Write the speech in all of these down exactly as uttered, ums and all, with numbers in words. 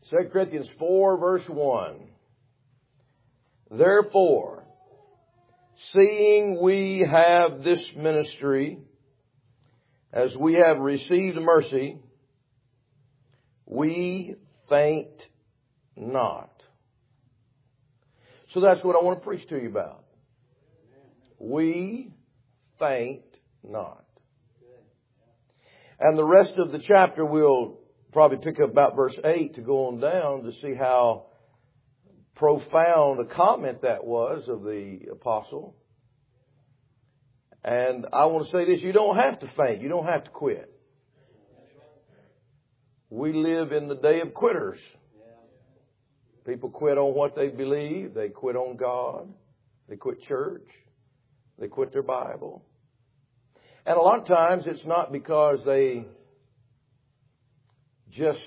Second Corinthians four, verse one. Therefore, seeing we have this ministry, as we have received mercy, we faint not. So that's what I want to preach to you about. We faint not. And the rest of the chapter we'll probably pick up about verse eight to go on down to see how profound a comment that was of the apostle. And I want to say this, you don't have to faint. You don't have to quit. We live in the day of quitters. People quit on what they believe. They quit on God. They quit church. They quit their Bible. And a lot of times it's not because they just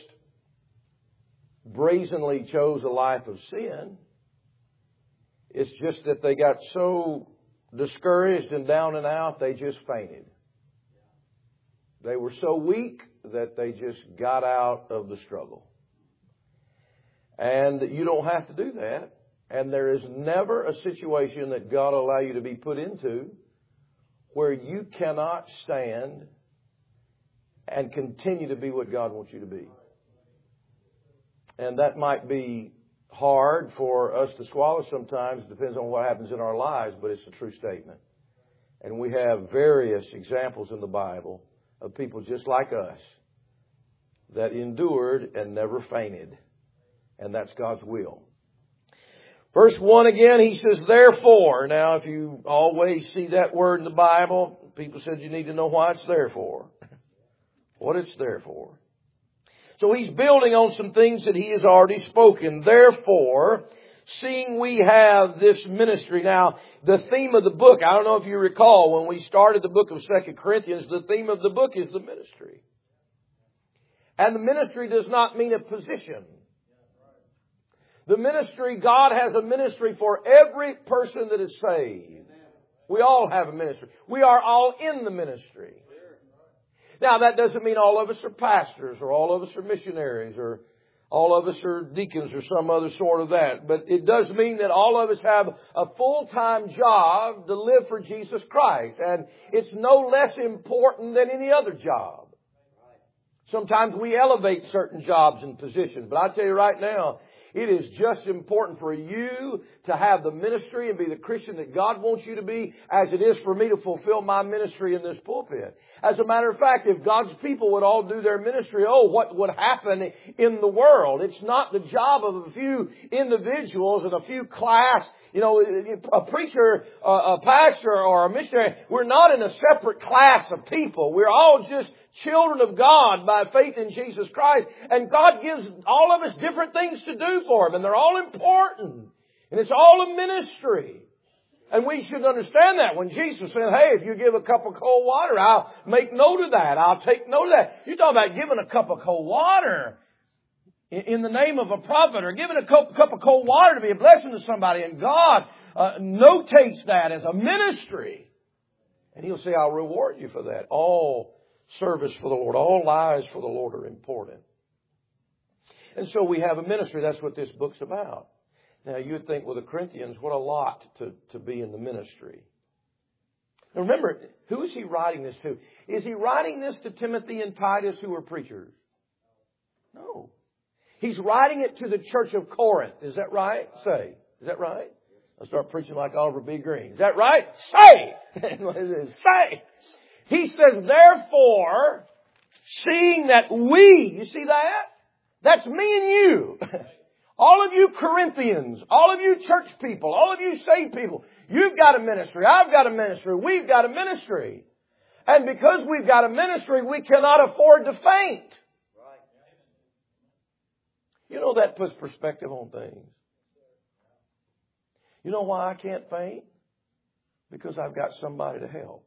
brazenly chose a life of sin. It's just that they got so discouraged and down and out, they just fainted. They were so weak that they just got out of the struggle. And you don't have to do that. And there is never a situation that God will allow you to be put into where you cannot stand and continue to be what God wants you to be. And that might be hard for us to swallow sometimes. It depends on what happens in our lives, but it's a true statement. And we have various examples in the Bible of people just like us that endured and never fainted. And that's God's will. Verse one again, he says, therefore. Now, if you always see that word in the Bible, people said you need to know why it's there for. What it's there for. So he's building on some things that he has already spoken. Therefore, seeing we have this ministry. Now, the theme of the book, I don't know if you recall, when we started the book of Second Corinthians, the theme of the book is the ministry. And the ministry does not mean a position. The ministry, God has a ministry for every person that is saved. We all have a ministry. We are all in the ministry. Now, that doesn't mean all of us are pastors or all of us are missionaries or all of us are deacons or some other sort of that. But it does mean that all of us have a full-time job to live for Jesus Christ. And it's no less important than any other job. Sometimes we elevate certain jobs and positions. But I tell you right now, it is just important for you to have the ministry and be the Christian that God wants you to be, as it is for me to fulfill my ministry in this pulpit. As a matter of fact, if God's people would all do their ministry, oh, what would happen in the world? It's not the job of a few individuals and a few class, you know, a preacher, a pastor, or a missionary. We're not in a separate class of people. We're all just children of God by faith in Jesus Christ. And God gives all of us different things to do for Him. And they're all important. And it's all a ministry. And we should understand that. When Jesus said, hey, if you give a cup of cold water, I'll make note of that. I'll take note of that. You're talking about giving a cup of cold water in the name of a prophet, or giving a cup, cup of cold water to be a blessing to somebody. And God uh, notates that as a ministry. And He'll say, I'll reward you for that. All service for the Lord, all lives for the Lord are important. And so we have a ministry. That's what this book's about. Now, you'd think, well, the Corinthians, what a lot to, to be in the ministry. Now, remember, who is he writing this to? Is he writing this to Timothy and Titus, who are preachers? No. He's writing it to the church of Corinth. Is that right? Say. Is that right? I'll start preaching like Oliver B. Green. Is that right? Say. Say. He says, therefore, seeing that we, you see that? That's me and you. All of you Corinthians, all of you church people, all of you saved people, you've got a ministry. I've got a ministry. We've got a ministry. And because we've got a ministry, we cannot afford to faint. You know, that puts perspective on things. You know why I can't faint? Because I've got somebody to help.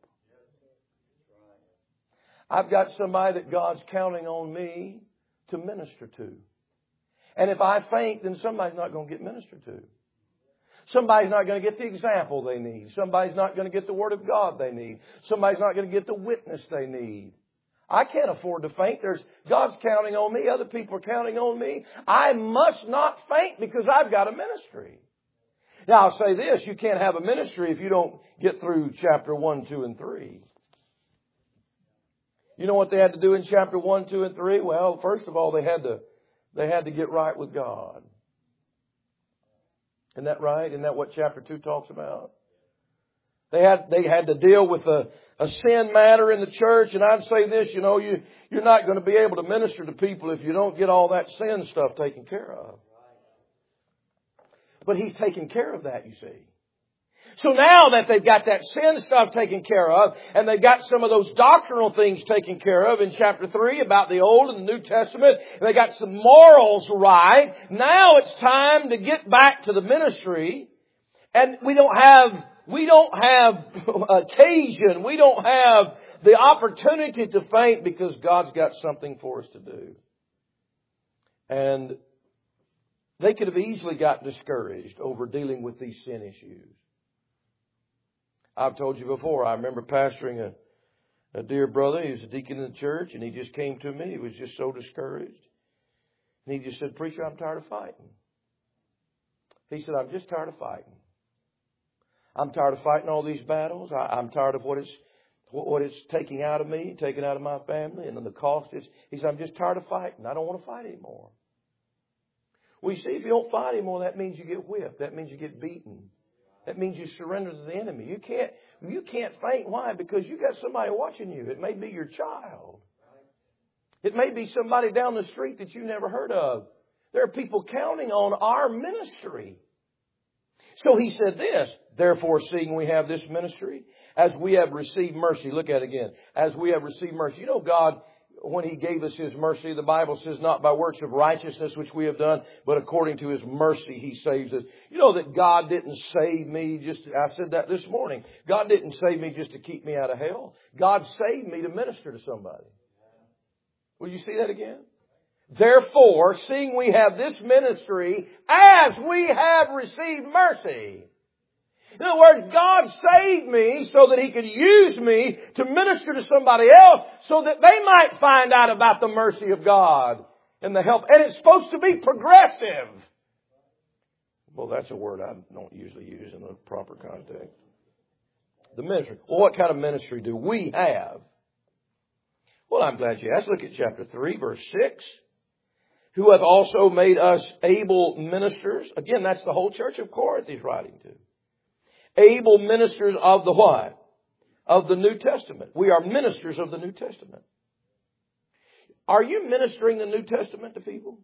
I've got somebody that God's counting on me to minister to. And if I faint, then somebody's not going to get ministered to. Somebody's not going to get the example they need. Somebody's not going to get the Word of God they need. Somebody's not going to get the witness they need. I can't afford to faint. There's, God's counting on me. Other people are counting on me. I must not faint because I've got a ministry. Now, I'll say this. You can't have a ministry if you don't get through chapter one, two, and three. You know what they had to do in chapter one, two, and three? Well, first of all, they had to, they had to get right with God. Isn't that right? Isn't that what chapter two talks about? They had, they had to deal with a, a sin matter in the church. And I'd say this, you know, you, you're not going to be able to minister to people if you don't get all that sin stuff taken care of. But He's taking care of that, you see. So now that they've got that sin stuff taken care of, and they've got some of those doctrinal things taken care of in chapter three about the Old and the New Testament, and they got some morals right, now it's time to get back to the ministry. And we don't have, we don't have occasion, we don't have the opportunity to faint because God's got something for us to do. And they could have easily got discouraged over dealing with these sin issues. I've told you before, I remember pastoring a, a dear brother. He was a deacon in the church, and he just came to me. He was just so discouraged. And he just said, "Preacher, I'm tired of fighting." He said, "I'm just tired of fighting. I'm tired of fighting all these battles. I, I'm tired of what it's, what it's taking out of me, taking out of my family, and then the cost is." He said, "I'm just tired of fighting. I don't want to fight anymore." Well, you see, if you don't fight anymore, that means you get whipped. That means you get beaten. That means you surrender to the enemy. You can't, you can't faint. Why? Because you got somebody watching you. It may be your child. It may be somebody down the street that you never heard of. There are people counting on our ministry. So he said this, "Therefore, seeing we have this ministry, as we have received mercy." Look at it again. As we have received mercy. You know, God, when He gave us His mercy, the Bible says, "Not by works of righteousness which we have done, but according to His mercy He saves us." You know that God didn't save me just, I said that this morning. God didn't save me just to keep me out of hell. God saved me to minister to somebody. Will you see that again? "Therefore, seeing we have this ministry, as we have received mercy." In other words, God saved me so that He could use me to minister to somebody else so that they might find out about the mercy of God and the help. And it's supposed to be progressive. Well, that's a word I don't usually use in the proper context. The ministry. Well, what kind of ministry do we have? Well, I'm glad you asked. Look at chapter three, verse six. "Who hath also made us able ministers." Again, that's the whole church of Corinth He's writing to. Able ministers of the what? Of the New Testament. We are ministers of the New Testament. Are you ministering the New Testament to people?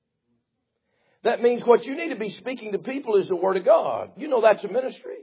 That means what you need to be speaking to people is the Word of God. You know that's a ministry.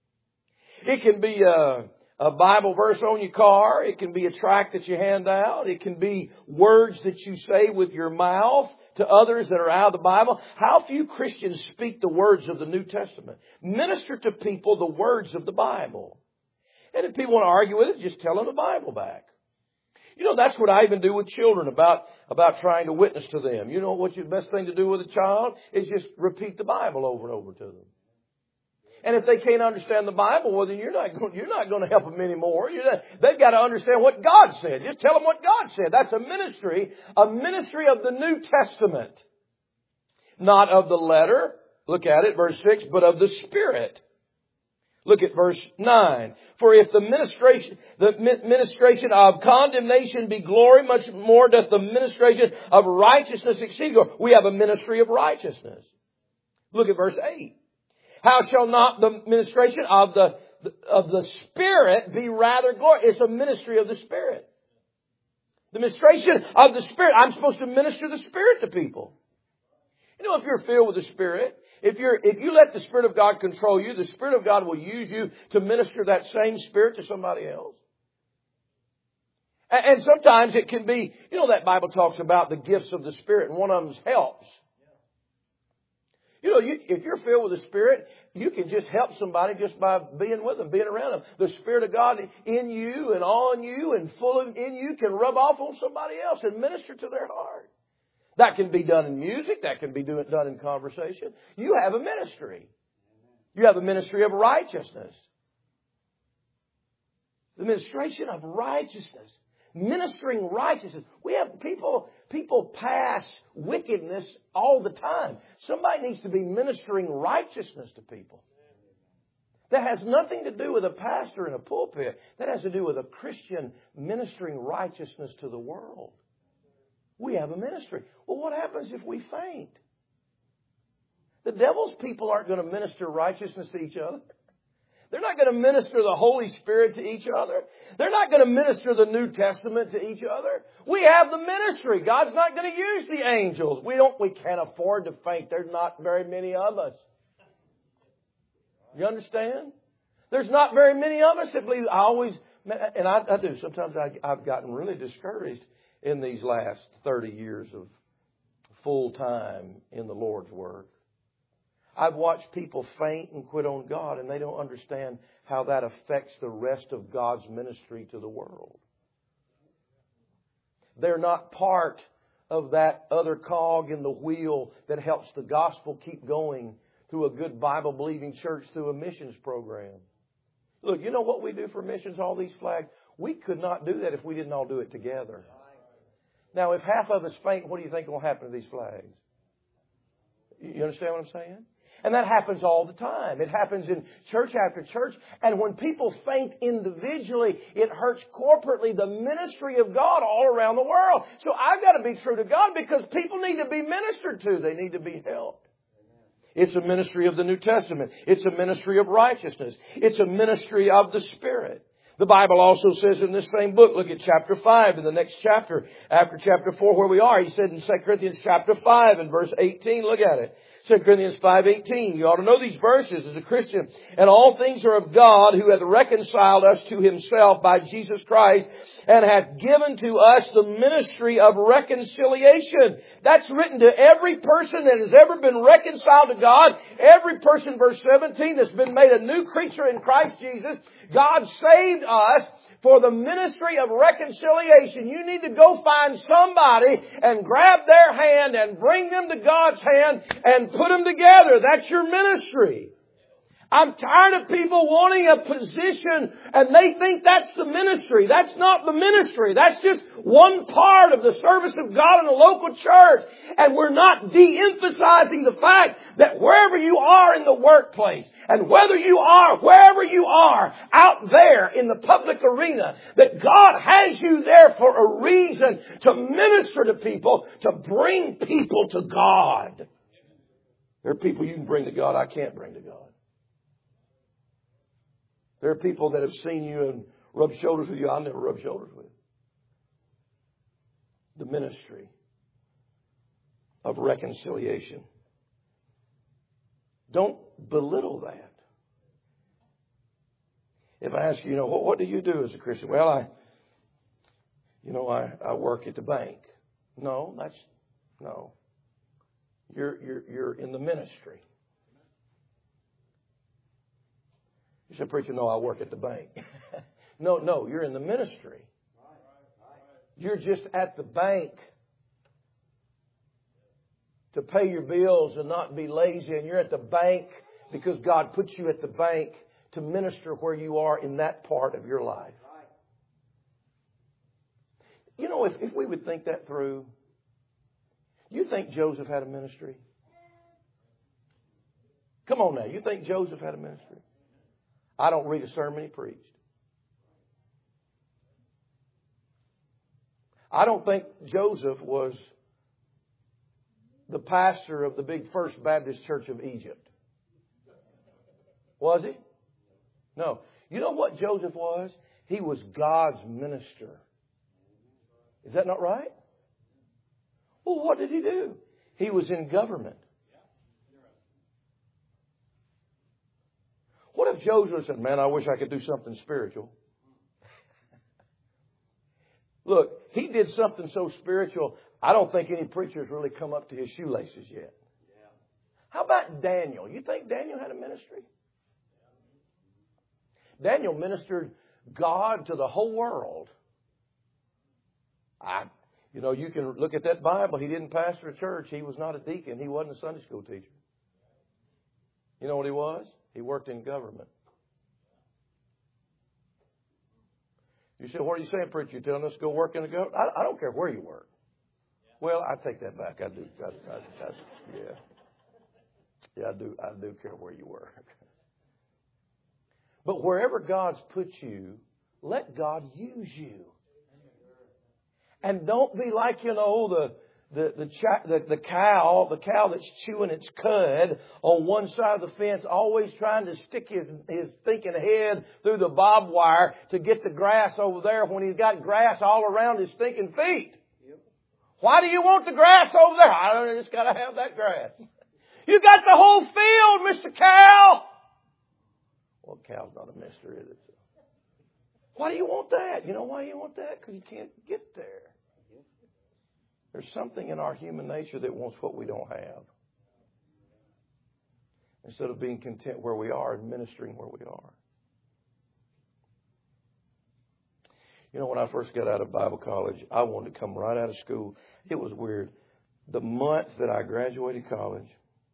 It can be a, a Bible verse on your car. It can be a tract that you hand out. It can be words that you say with your mouth to others that are out of the Bible. How few Christians speak the words of the New Testament? Minister to people the words of the Bible. And if people want to argue with it, just tell them the Bible back. You know, that's what I even do with children about, about trying to witness to them. You know what the best thing to do with a child is just repeat the Bible over and over to them. And if they can't understand the Bible, well, then you're not going, you're not going to help them anymore. You're not, they've got to understand what God said. Just tell them what God said. That's a ministry, a ministry of the New Testament. Not of the letter. Look at it, verse six, but of the Spirit. Look at verse nine. "For if the ministration, the ministration of condemnation be glory, much more doth the ministration of righteousness exceed glory." We have a ministry of righteousness. Look at verse eight. "How shall not the ministration of the, of the Spirit be rather glory?" It's a ministry of the Spirit. The ministration of the Spirit. I'm supposed to minister the Spirit to people. You know, if you're filled with the Spirit, if you're, if you let the Spirit of God control you, the Spirit of God will use you to minister that same Spirit to somebody else. And, and sometimes it can be, you know, that Bible talks about the gifts of the Spirit, and one of them is helps. You know, you, if you're filled with the Spirit, you can just help somebody just by being with them, being around them. The Spirit of God in you and on you and full of in you can rub off on somebody else and minister to their heart. That can be done in music. That can be do, done in conversation. You have a ministry. You have a ministry of righteousness. The ministration of righteousness. Ministering righteousness. We have people, people pass wickedness all the time. Somebody needs to be ministering righteousness to people. That has nothing to do with a pastor in a pulpit. That has to do with a Christian ministering righteousness to the world. We have a ministry. Well, what happens if we faint? The devil's people aren't going to minister righteousness to each other. They're not going to minister the Holy Spirit to each other. They're not going to minister the New Testament to each other. We have the ministry. God's not going to use the angels. We don't, we can't afford to faint. There's not very many of us. You understand? There's not very many of us that believe. I always, and I, I do. Sometimes I, I've gotten really discouraged in these last thirty years of full time in the Lord's work. I've watched people faint and quit on God, and they don't understand how that affects the rest of God's ministry to the world. They're not part of that other cog in the wheel that helps the gospel keep going through a good Bible-believing church through a missions program. Look, you know what we do for missions, all these flags? We could not do that if we didn't all do it together. Now, if half of us faint, what do you think will happen to these flags? You understand what I'm saying? And that happens all the time. It happens in church after church. And when people faint individually, it hurts corporately the ministry of God all around the world. So I've got to be true to God because people need to be ministered to. They need to be helped. It's a ministry of the New Testament. It's a ministry of righteousness. It's a ministry of the Spirit. The Bible also says in this same book, look at chapter five in the next chapter, after chapter four where we are. He said in Second Corinthians chapter five and verse eighteen, look at it. Second Corinthians five eighteen. You ought to know these verses as a Christian. And all things are of God, who hath reconciled us to Himself by Jesus Christ, and hath given to us the ministry of reconciliation. That's written to every person that has ever been reconciled to God. Every person, verse seventeen, that's been made a new creature in Christ Jesus. God saved us for the ministry of reconciliation. You need to go find somebody and grab their hand and bring them to God's hand and put them together. That's your ministry. I'm tired of people wanting a position and they think that's the ministry. That's not the ministry. That's just one part of the service of God in a local church. And we're not de-emphasizing the fact that wherever you are in the workplace and whether you are, wherever you are out there in the public arena, that God has you there for a reason to minister to people, to bring people to God. There are people you can bring to God I can't bring to God. There are people that have seen you and rubbed shoulders with you I'll never rub shoulders with. The ministry of reconciliation. Don't belittle that. If I ask you, you know, what, what do you do as a Christian? Well, I, you know, I, I work at the bank. No, that's, no. You're, you're, you're in the ministry. You said, preacher, no, I work at the bank. no, no, you're in the ministry. You're just at the bank to pay your bills and not be lazy. And you're at the bank because God puts you at the bank to minister where you are in that part of your life. You know, if, if we would think that through, you think Joseph had a ministry? Come on now, you think Joseph had a ministry? I don't read a sermon he preached. I don't think Joseph was the pastor of the big First Baptist Church of Egypt. Was he? No. You know what Joseph was? He was God's minister. Is that not right? Well, what did he do? He was in government. What if Joseph said, man, I wish I could do something spiritual? Look, he did something so spiritual, I don't think any preachers really come up to his shoelaces yet. How about Daniel? You think Daniel had a ministry? Daniel ministered God to the whole world. I, you know, you can look at that Bible. He didn't pastor a church. He was not a deacon. He wasn't a Sunday school teacher. You know what he was? He worked in government. You say, what are you saying, preacher? You're telling us to go work in the government? I, I don't care where you work. Well, I take that back. I do. I, I, I, yeah. Yeah, I do. I do care where you work. But wherever God's put you, let God use you. And don't be like, you know, the the the, cha- the the cow, the cow that's chewing its cud on one side of the fence, always trying to stick his his thinking head through the barbed wire to get the grass over there when he's got grass all around his stinking feet. Why do you want the grass over there? I don't know, just got to have that grass. You got the whole field, Mister Cow. Well, cow's not a mister, is it? Why do you want that? You know why you want that? Because you can't get there. There's something in our human nature that wants what we don't have. Instead of being content where we are and ministering where we are. You know, when I first got out of Bible college, I wanted to come right out of school. It was weird. The month that I graduated college,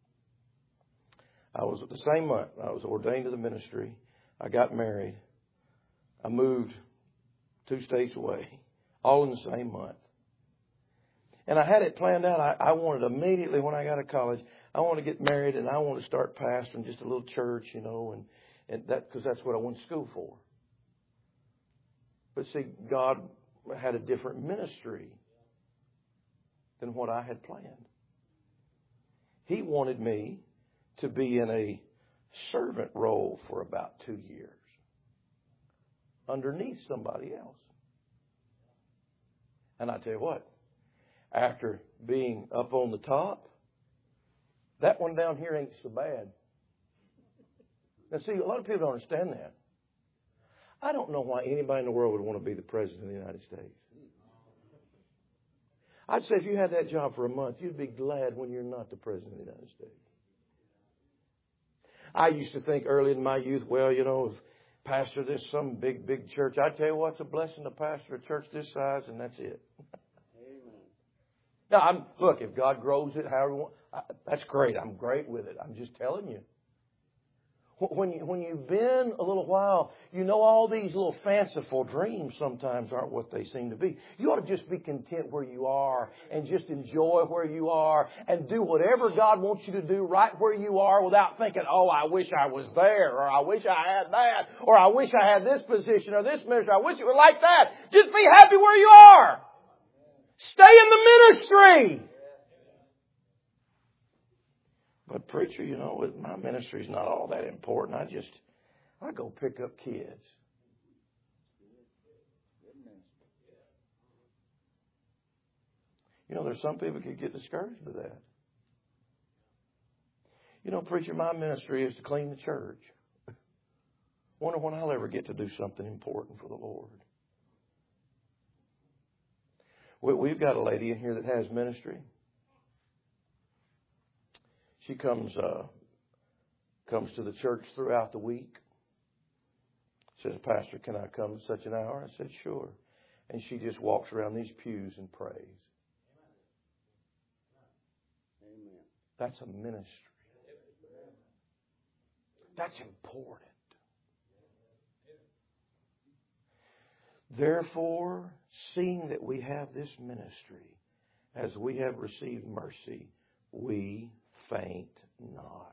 I was the same month. I was ordained to the ministry. I got married. I moved two states away, all in the same month. And I had it planned out. I, I wanted immediately when I got to college, I wanted to get married and I wanted to start pastoring just a little church, you know, and, and that because that's what I went to school for. But see, God had a different ministry than what I had planned. He wanted me to be in a servant role for about two years underneath somebody else. And I tell you what, after being up on the top, that one down here ain't so bad. Now see, a lot of people don't understand that. I don't know why anybody in the world would want to be the President of the United States. I'd say if you had that job for a month, you'd be glad when you're not the President of the United States. I used to think early in my youth, well, you know, if pastor this some big, big church, I tell you what, it's a blessing to pastor a church this size, and that's it. Amen. Now, I'm, look, if God grows it however you want, I, that's great. I'm great with it. I'm just telling you. When, you. when you've been a little while, you know all these little fanciful dreams sometimes aren't what they seem to be. You ought to just be content where you are and just enjoy where you are and do whatever God wants you to do right where you are without thinking, oh, I wish I was there, or I wish I had that, or I wish I had this position or this ministry. I wish it was like that. Just be happy where you are. Stay in the ministry. But preacher, you know, my ministry is not all that important. I just, I go pick up kids. You know, there's some people who get discouraged with that. You know, preacher, my ministry is to clean the church. Wonder when I'll ever get to do something important for the Lord. We've got a lady in here that has ministry. She comes uh, comes to the church throughout the week. Says, Pastor, can I come at such an hour? I said, sure. And she just walks around these pews and prays. Amen. That's a ministry. That's important. Therefore, seeing that we have this ministry, as we have received mercy, we faint not.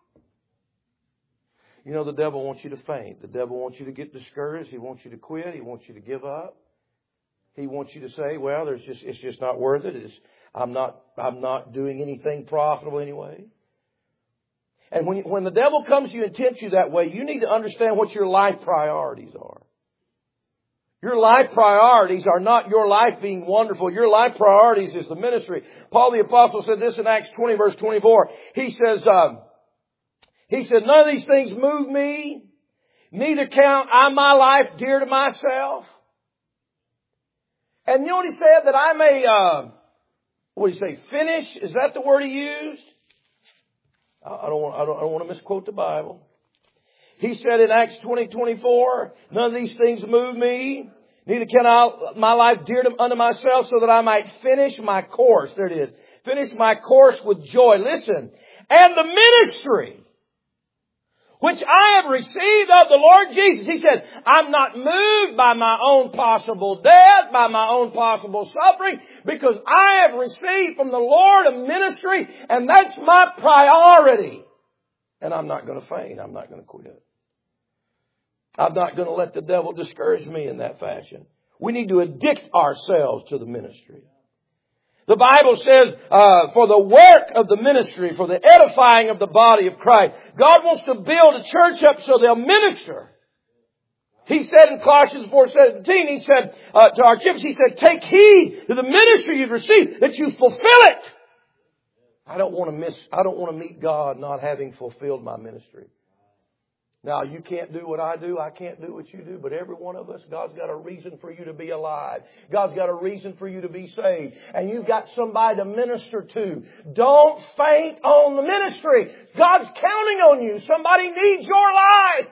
You know, the devil wants you to faint. The devil wants you to get discouraged. He wants you to quit. He wants you to give up. He wants you to say, well, there's just it's just not worth it. It's, I'm not I'm not doing anything profitable anyway. And when you, when the devil comes to you and tempts you that way, you need to understand what your life priorities are. Your life priorities are not your life being wonderful. Your life priorities is the ministry. Paul the Apostle said this in Acts twenty, verse twenty-four. He says, um, he said, none of these things move me. Neither count I my life dear to myself. And you know what he said? That I may, uh, what did he say? Finish? Is that the word he used? I don't want, I don't, I don't want to misquote the Bible. He said in Acts twenty, twenty-four, none of these things move me. Neither can I my life dear to, unto myself, so that I might finish my course. There it is. Finish my course with joy. Listen. And the ministry which I have received of the Lord Jesus. He said, I'm not moved by my own possible death, by my own possible suffering, because I have received from the Lord a ministry, and that's my priority. And I'm not going to faint. I'm not going to quit. I'm not going to let the devil discourage me in that fashion. We need to addict ourselves to the ministry. The Bible says, uh, for the work of the ministry, for the edifying of the body of Christ, God wants to build a church up so they'll minister. He said in Colossians four seventeen, He said uh, to our kids, He said, take heed to the ministry you've received, that you fulfill it. I don't want to miss, I don't want to meet God not having fulfilled my ministry. Now, you can't do what I do. I can't do what you do. But every one of us, God's got a reason for you to be alive. God's got a reason for you to be saved. And you've got somebody to minister to. Don't faint on the ministry. God's counting on you. Somebody needs your life.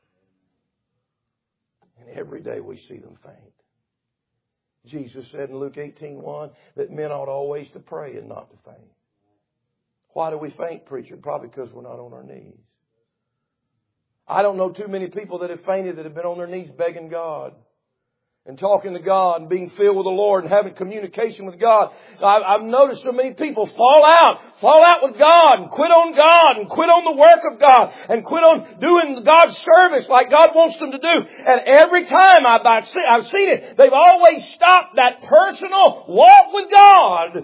And every day we see them faint. Jesus said in Luke eighteen one that men ought always to pray and not to faint. Why do we faint, preacher? Probably because we're not on our knees. I don't know too many people that have fainted that have been on their knees begging God and talking to God and being filled with the Lord and having communication with God. I've noticed so many people fall out, fall out with God and quit on God and quit on the work of God and quit on doing God's service like God wants them to do. And every time I've, I've seen it, they've always stopped that personal walk with God.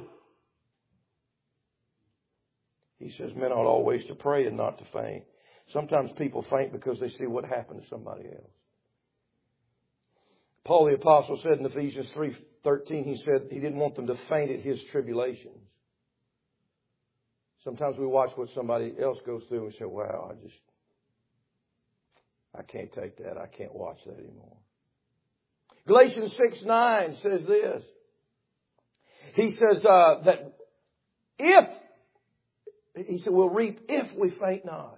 He says men ought always to pray and not to faint. Sometimes people faint because they see what happened to somebody else. Paul the Apostle said in Ephesians three thirteen, he said he didn't want them to faint at his tribulations. Sometimes we watch what somebody else goes through and we say, wow, I just, I can't take that. I can't watch that anymore. Galatians six nine says this. He says uh, that if, he said, we'll reap if we faint not.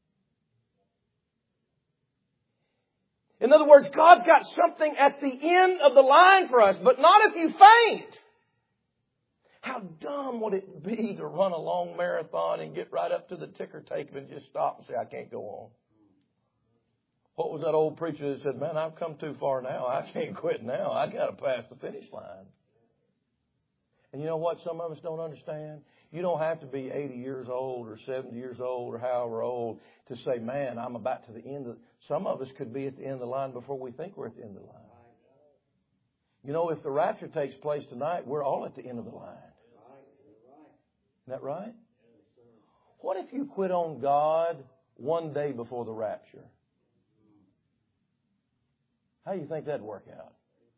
In other words, God's got something at the end of the line for us, but not if you faint. How dumb would it be to run a long marathon and get right up to the ticker tape and just stop and say, I can't go on? What was that old preacher that said, man, I've come too far now. I can't quit now. I got to pass the finish line. And you know what some of us don't understand? You don't have to be eighty years old or seventy years old or however old to say, man, I'm about to the end of... Some of us could be at the end of the line before we think we're at the end of the line. You know, if the rapture takes place tonight, we're all at the end of the line. Isn't that right? What if you quit on God one day before the rapture? How do you think that'd work out?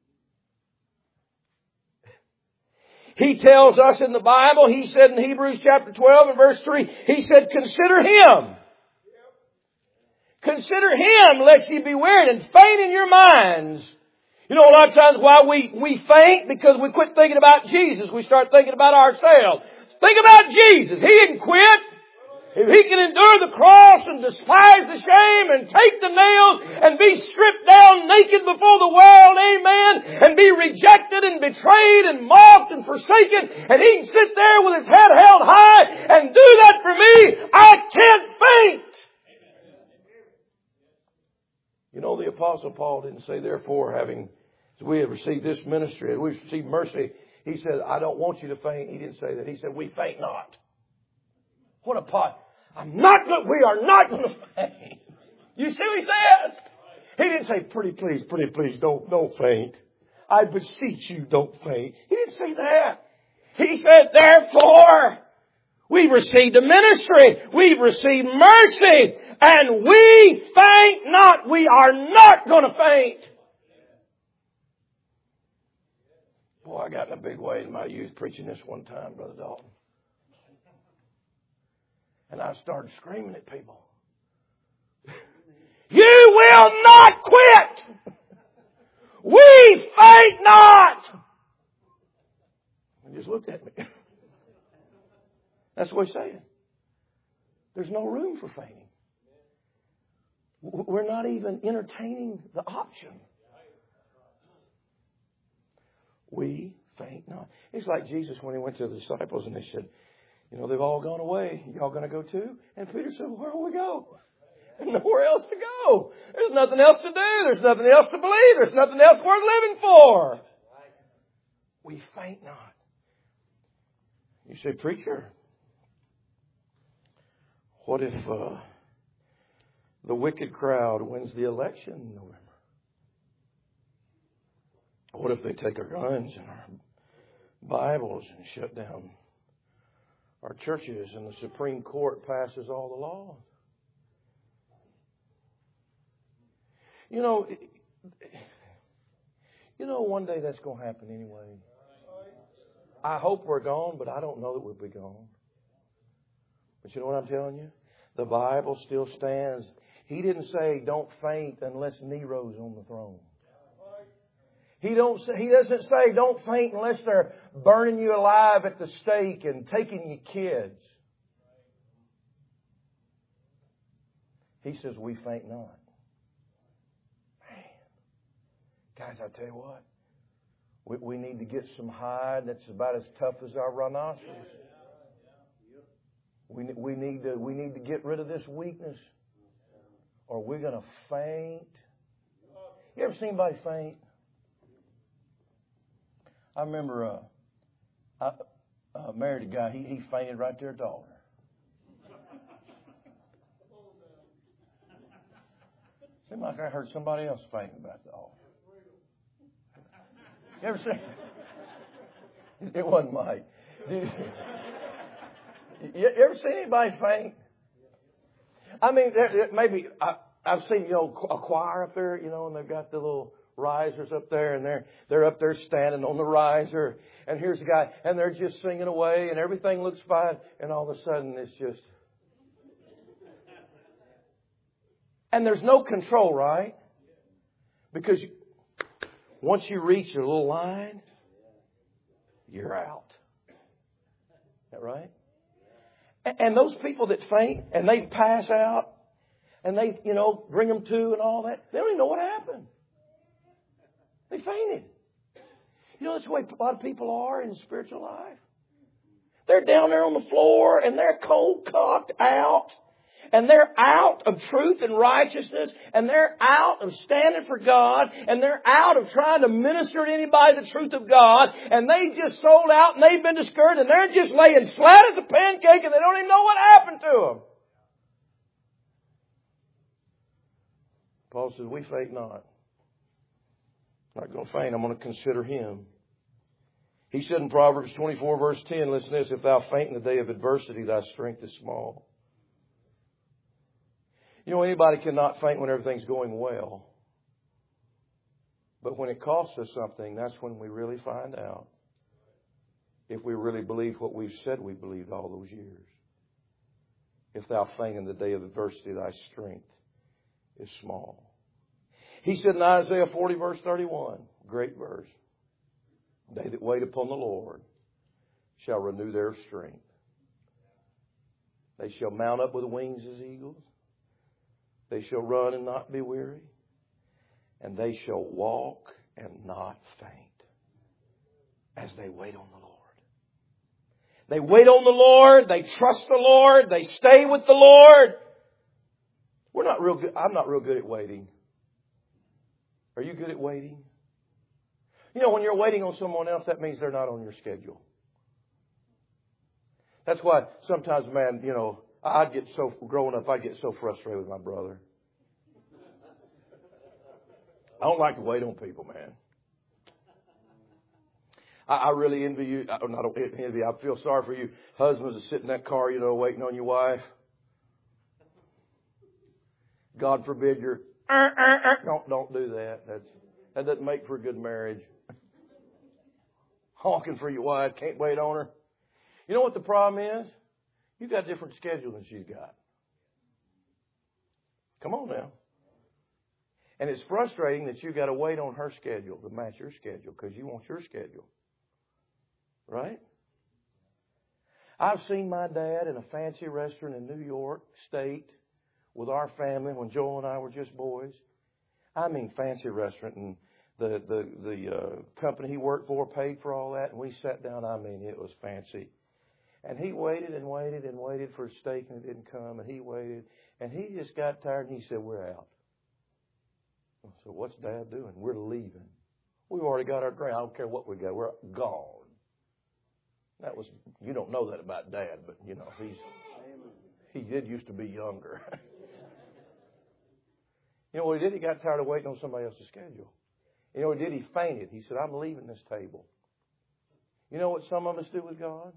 He tells us in the Bible, he said in Hebrews chapter twelve and verse three, he said, consider Him. Consider Him lest ye be wearied and faint in your minds. You know, a lot of times why we, we faint because we quit thinking about Jesus. We start thinking about ourselves. Think about Jesus. He didn't quit. If He can endure the cross and despise the shame and take the nails and be stripped down naked before the world, amen, and be rejected and betrayed and mocked and forsaken, and He can sit there with His head held high and do that for me, I can't faint. You know, the Apostle Paul didn't say, therefore, having, as we have received this ministry, as we've received mercy, he said, I don't want you to faint. He didn't say that. He said, we faint not. What a pot. I'm not going, we are not going to faint. You see what he says? He didn't say, pretty please, pretty please, don't, don't faint. I beseech you, don't faint. He didn't say that. He said, therefore, we've received a ministry. We've received mercy. And we faint not. We are not going to faint. Boy, I got in a big way in my youth preaching this one time, Brother Dalton. And I started screaming at people. You will not quit. We faint not. He just looked at me. That's what he's saying. There's no room for fainting. We're not even entertaining the option. We faint not. It's like Jesus when He went to the disciples and they said, you know, they've all gone away. Y'all going to go too? And Peter said, well, where will we go? There's nowhere else to go. There's nothing else to do. There's nothing else to believe. There's nothing else worth living for. We faint not. You say, preacher, what if uh, the wicked crowd wins the election in November? What if they take our guns and our Bibles and shut down our churches and the Supreme Court passes all the laws? You know, you know, one day that's going to happen anyway. I hope we're gone, but I don't know that we'll be gone. But you know what I'm telling you? The Bible still stands. He didn't say don't faint unless Nero's on the throne. He don't. Say, he doesn't say don't faint unless they're burning you alive at the stake and taking your kids. He says we faint not. Man, guys, I tell you what, we, we need to get some hide that's about as tough as our rhinoceros. We we need to we need to get rid of this weakness, or we're going to faint. You ever seen anybody faint? I remember uh, I uh, married a guy. He he fainted right there at the altar. Seemed like I heard somebody else fainting about the altar. You ever seen? It wasn't Mike. Did you ever seen anybody faint? I mean, maybe I, I've seen you know a choir up there, you know, and they've got the little risers up there, and they're they're up there standing on the riser, and here's a guy, and they're just singing away, and everything looks fine, and all of a sudden it's just, and there's no control, right? Because you, once you reach your little line, you're out. Is that right? And, and those people that faint and they pass out, and they you know bring them to and all that, they don't even know what happened. They fainted. You know, that's the way a lot of people are in spiritual life. They're down there on the floor and they're cold cocked out. And they're out of truth and righteousness. And they're out of standing for God. And they're out of trying to minister to anybody the truth of God. And they just sold out and they've been discouraged. And they're just laying flat as a pancake and they don't even know what happened to them. Paul says, we faint not. I'm not going to faint. I'm going to consider Him. He said in Proverbs twenty-four, verse ten, listen to this, if thou faint in the day of adversity, thy strength is small. You know, anybody cannot faint when everything's going well. But when it costs us something, that's when we really find out if we really believe what we've said we believed all those years. If thou faint in the day of adversity, thy strength is small. He said in Isaiah forty, verse thirty-one, great verse, they that wait upon the Lord shall renew their strength. They shall mount up with wings as eagles. They shall run and not be weary. And they shall walk and not faint as they wait on the Lord. They wait on the Lord. They trust the Lord. They stay with the Lord. We're not real good. I'm not real good at waiting. Are you good at waiting? You know, when you're waiting on someone else, that means they're not on your schedule. That's why sometimes, man, you know, I'd get so, growing up, I'd get so frustrated with my brother. I don't like to wait on people, man. I, I really envy you. I don't envy you. I feel sorry for you husbands that sit in that car, you know, waiting on your wife. God forbid you're, uh, uh, uh. don't, don't do that. That's, that doesn't make for a good marriage. Honking for your wife, can't wait on her. You know what the problem is? You've got a different schedule than she's got. Come on now. And it's frustrating that you've got to wait on her schedule to match your schedule because you want your schedule. Right? I've seen my dad in a fancy restaurant in New York State with our family when Joel and I were just boys. I mean fancy restaurant, and the, the, the uh, company he worked for paid for all that, and we sat down. I mean, it was fancy. And he waited and waited and waited for a steak and it didn't come. And he waited. And he just got tired and he said, we're out. I said, what's Dad doing? We're leaving. We've already got our drink. I don't care what we got. We're gone. That was, you don't know that about Dad, but you know, he's, he did used to be younger. You know what he did? He got tired of waiting on somebody else's schedule. You know what he did? He fainted. He said, I'm leaving this table. You know what some of us do with God?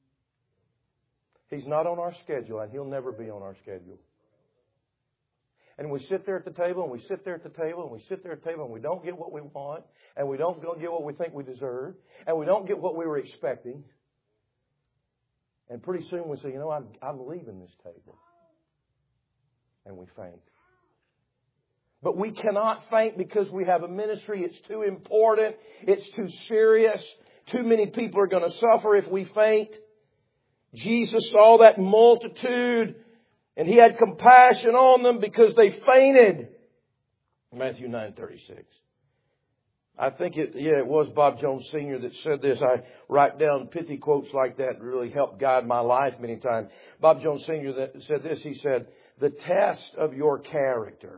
He's not on our schedule, and He'll never be on our schedule. And we sit there at the table, and we sit there at the table, and we sit there at the table, and we don't get what we want, and we don't get what we think we deserve, and we don't get what we were expecting. And pretty soon we say, you know, I'm, I'm leaving this table. And we faint. But we cannot faint because we have a ministry. It's too important. It's too serious. Too many people are going to suffer if we faint. Jesus saw that multitude and He had compassion on them because they fainted. Matthew nine thirty-six. I think it, yeah, it was Bob Jones Senior that said this. I write down pithy quotes like that really help guide my life many times. Bob Jones Senior that said this. He said, the test of your character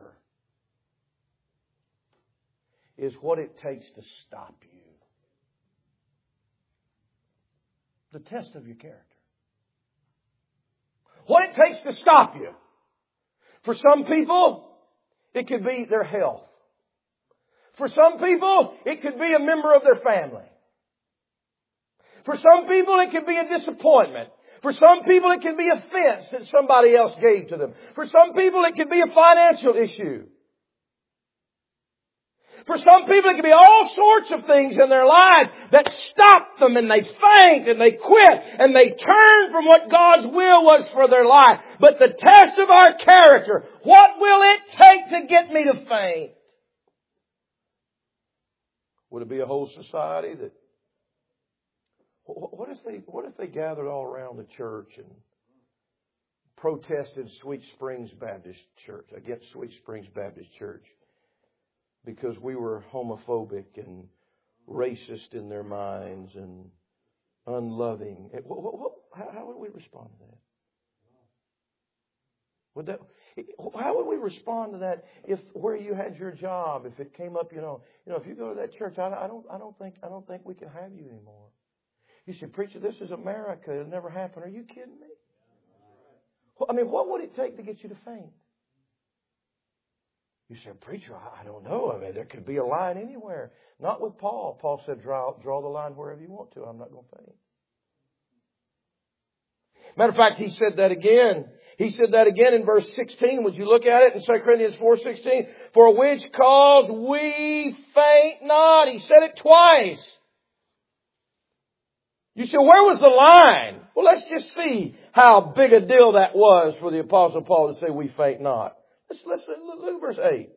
is what it takes to stop you. The test of your character. What it takes to stop you. For some people, it could be their health. For some people, it could be a member of their family. For some people, it could be a disappointment. For some people, it could be offense that somebody else gave to them. For some people, it could be a financial issue. For some people, it could be all sorts of things in their life that stop them and they faint and they quit and they turn from what God's will was for their life. But the test of our character, what will it take to get me to faint? Would it be a whole society that, what if they, what if they gathered all around the church and protested Sweet Springs Baptist Church, against Sweet Springs Baptist Church, because we were homophobic and racist in their minds and unloving? How would we respond to that? Would that, how would we respond to that if where you had your job, if it came up, you know, you know, if you go to that church, I, I don't, I don't think, I don't think we can have you anymore. You said, preacher, this is America. It'll never happen. Are you kidding me? I mean, what would it take to get you to faint? You said, preacher, I don't know. I mean, there could be a line anywhere. Not with Paul. Paul said, draw, draw the line wherever you want to. I'm not going to faint. Matter of fact, he said that again. He said that again in verse sixteen. Would you look at it in Second Corinthians four sixteen? For which cause we faint not. He said it twice. You say, where was the line? Well, let's just see how big a deal that was for the Apostle Paul to say we faint not. Let's, let's look at verse eight.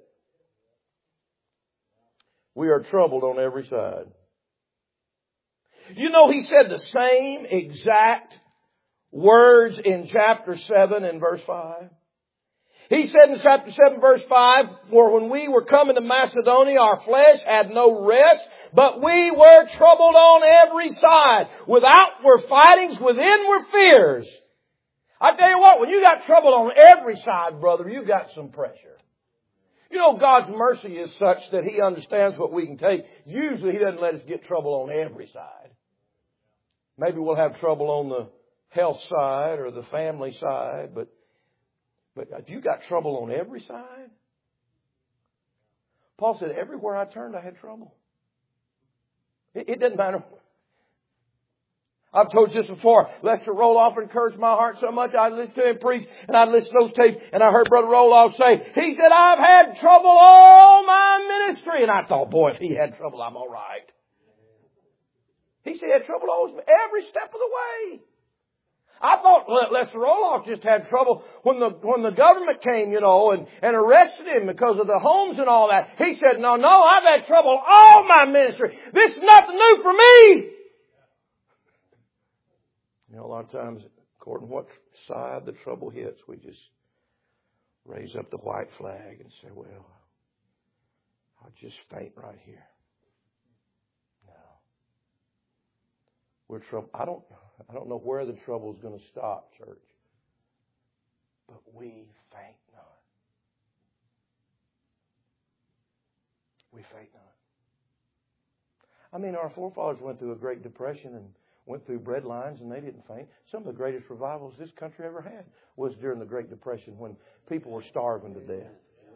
We are troubled on every side. You know, he said the same exact words in chapter seven and verse five. He said in chapter seven verse five, for when we were coming to Macedonia, our flesh had no rest, but we were troubled on every side. With outward fightings, within were fears. I tell you what, when you got trouble on every side, brother, you got some pressure. You know, God's mercy is such that He understands what we can take. Usually He doesn't let us get trouble on every side. Maybe we'll have trouble on the health side or the family side, but but if you got trouble on every side, Paul said, everywhere I turned, I had trouble. It, it doesn't matter. I've told you this before. Lester Roloff encouraged my heart so much. I'd listen to him preach and I'd listen to those tapes, and I heard Brother Roloff say, he said, I've had trouble all my ministry. And I thought, boy, if he had trouble, I'm all right. He said he had trouble always, every step of the way. I thought Lester Roloff just had trouble when the when the government came, you know, and, and arrested him because of the homes and all that. He said, no, no, I've had trouble all my ministry. This is nothing new for me. You know, a lot of times, according to what side the trouble hits, we just raise up the white flag and say, well, I'll just faint right here. No. We're trouble. I don't, I don't know where the trouble is going to stop, church. But we faint not. We faint not. I mean, our forefathers went through a Great Depression and went through bread lines, and they didn't faint. Some of the greatest revivals this country ever had was during the Great Depression when people were starving to death.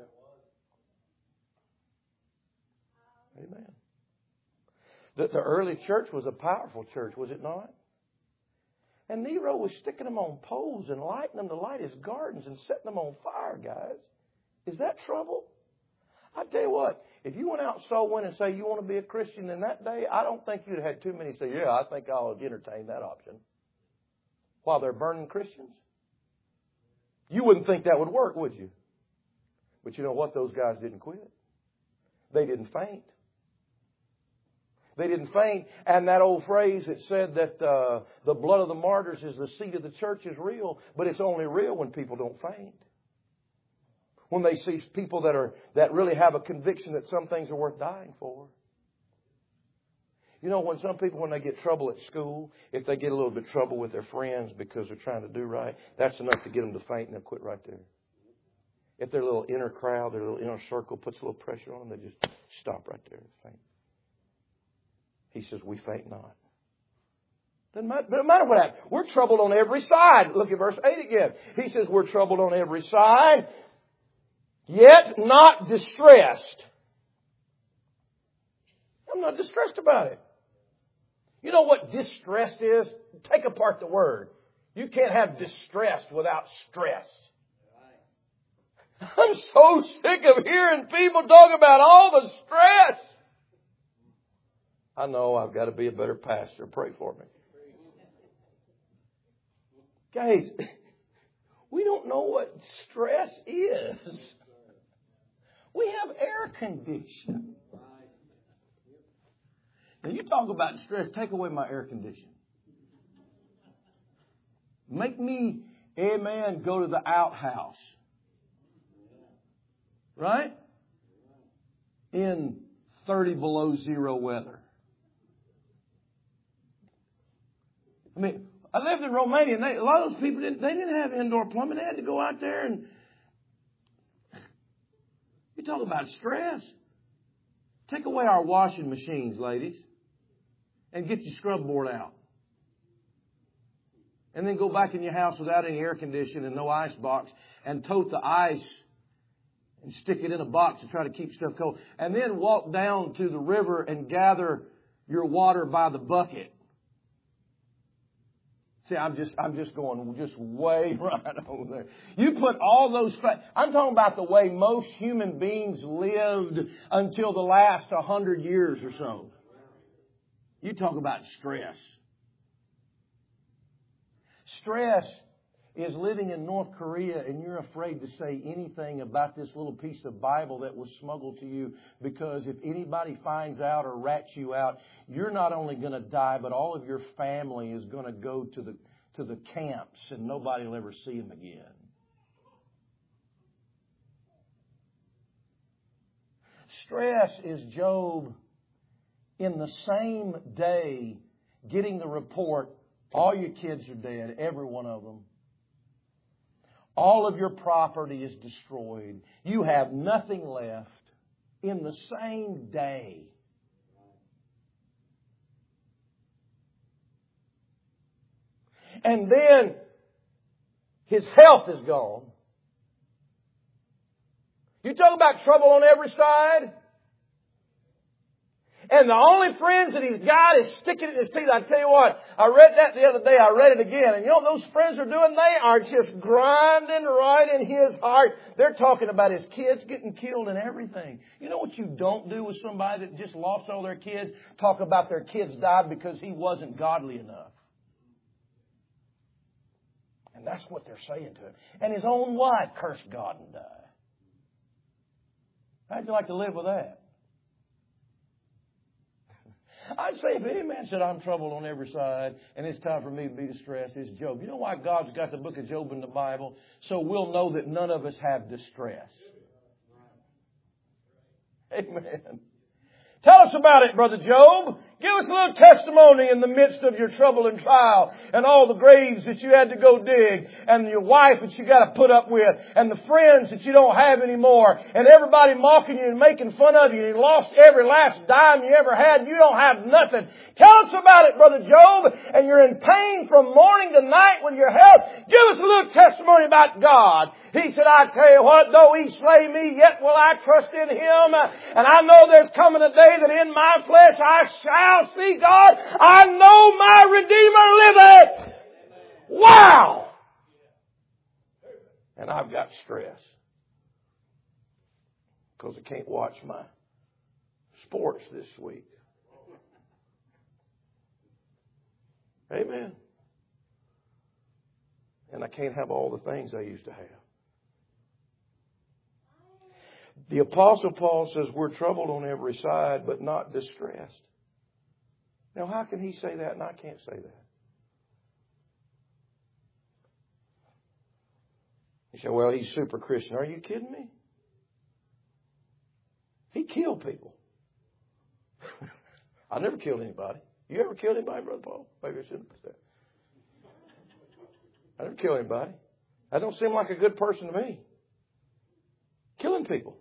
Amen. The, the early church was a powerful church, was it not? And Nero was sticking them on poles and lighting them to light his gardens and setting them on fire, guys. Is that trouble? I tell you what, if you went out and soul winning and say you want to be a Christian in that day, I don't think you'd have had too many say, yeah, I think I'll entertain that option. While they're burning Christians. You wouldn't think that would work, would you? But you know what? Those guys didn't quit. They didn't faint. They didn't faint. And that old phrase that said that uh, the blood of the martyrs is the seed of the church is real, but it's only real when people don't faint. When they see people that are that really have a conviction that some things are worth dying for. You know, when some people, when they get trouble at school, if they get a little bit of trouble with their friends because they're trying to do right, that's enough to get them to faint and they'll quit right there. If their little inner crowd, their little inner circle puts a little pressure on them, they just stop right there and faint. He says, we faint not. Doesn't matter, doesn't matter what happens. We're troubled on every side. Look at verse eight again. He says, we're troubled on every side, yet not distressed. I'm not distressed about it. You know what distressed is? Take apart the word. You can't have distressed without stress. I'm so sick of hearing people talk about all the stress. I know I've got to be a better pastor. Pray for me. Guys, we don't know what stress is. We have air conditioning. Now you talk about stress, take away my air conditioning. Make me, amen, go to the outhouse. Right? In thirty below zero weather. I mean, I lived in Romania, and they, a lot of those people, didn't, they didn't have indoor plumbing. They had to go out there and... You talk about stress. Take away our washing machines, ladies, and get your scrub board out. And then go back in your house without any air conditioning and no ice box and tote the ice and stick it in a box and try to keep stuff cold. And then walk down to the river and gather your water by the bucket. See, I'm just, I'm just going just way right over there. You put all those, I'm talking about the way most human beings lived until the last a hundred years or so. You talk about stress. Stress is living in North Korea and you're afraid to say anything about this little piece of Bible that was smuggled to you, because if anybody finds out or rats you out, you're not only going to die, but all of your family is going to go to the to the camps and nobody will ever see them again. Stress is Job in the same day getting the report, all your kids are dead, every one of them. All of your property is destroyed. You have nothing left in the same day. And then his health is gone. You talk about trouble on every side. And the only friends that he's got is sticking it in his teeth. I tell you what, I read that the other day. I read it again. And you know what those friends are doing? They are just grinding right in his heart. They're talking about his kids getting killed and everything. You know what you don't do with somebody that just lost all their kids? Talk about their kids died because he wasn't godly enough. And that's what they're saying to him. And his own wife cursed God and died. How'd you like to live with that? I'd say if any man said, I'm troubled on every side and it's time for me to be distressed, it's Job. You know why God's got the book of Job in the Bible? So we'll know that none of us have distress. Amen. Tell us about it, Brother Job. Give us a little testimony in the midst of your trouble and trial and all the graves that you had to go dig and your wife that you got to put up with and the friends that you don't have anymore and everybody mocking you and making fun of you and you lost every last dime you ever had and you don't have nothing. Tell us about it, Brother Job, and you're in pain from morning to night with your health. Give us a little testimony about God. He said, I tell you what, though He slay me, yet will I trust in Him. And I know there's coming a day that in my flesh I shall see God. I know my Redeemer liveth. Wow! And I've got stress because I can't watch my sports this week. Amen. And I can't have all the things I used to have. The Apostle Paul says we're troubled on every side, but not distressed. Now, how can he say that and I can't say that? You say, well, he's super Christian. Are you kidding me? He killed people. I never killed anybody. You ever killed anybody, Brother Paul? Maybe I shouldn't have said that. I never killed anybody. That don't seem like a good person to me. Killing people.